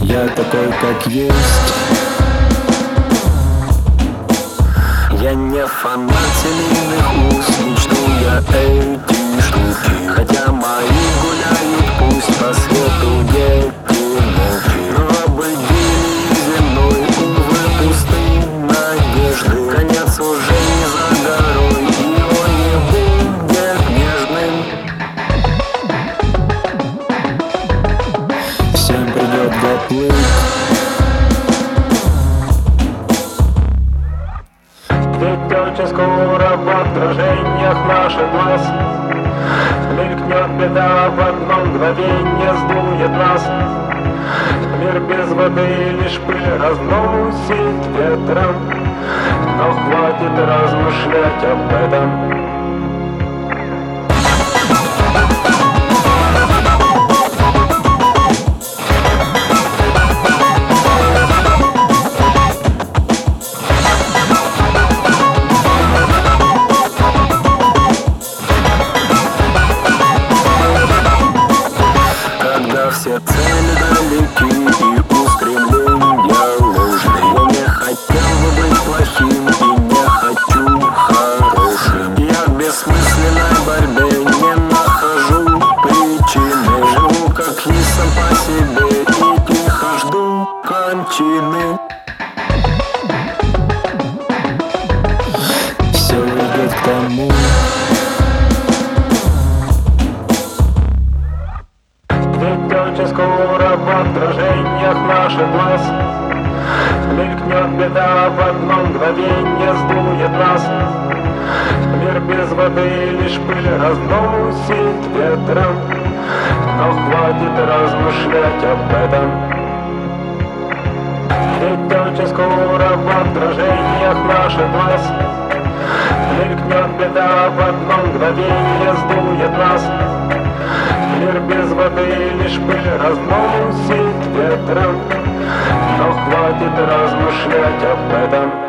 Я такой, как есть. Я не фанат семейных уз, не чту я эти штуки. Хотя мои гуляют пусть по свету дети ночи. Но обыденный земной, увы, пусты надежды. Конец уже не за горой, и он не будет нежным. Всем придет доплыть. Ведь очень скоро в отражениях наших глаз мелькнет беда, в одно мгновенье сдует нас. Мир без воды лишь пыль разносит ветром, но хватит размышлять об этом. Все цели далеки и устремления ложные. Я не хотел бы быть плохим и не хочу хорошим. Я в бессмысленной борьбе не нахожу причины. Живу как есть сам по себе и тихо жду кончины. Все идет к тому. Очень скоро в отражениях наших глаз мелькнет беда, в одно мгновенье сдует нас. Мир без воды лишь пыль разносит ветром, но хватит размышлять об этом. Ведь очень скоро в отражениях наших глаз мелькнет беда, в одно мгновенье сдует нас. Мир без воды лишь пыль разносит ветром, но хватит размышлять об этом.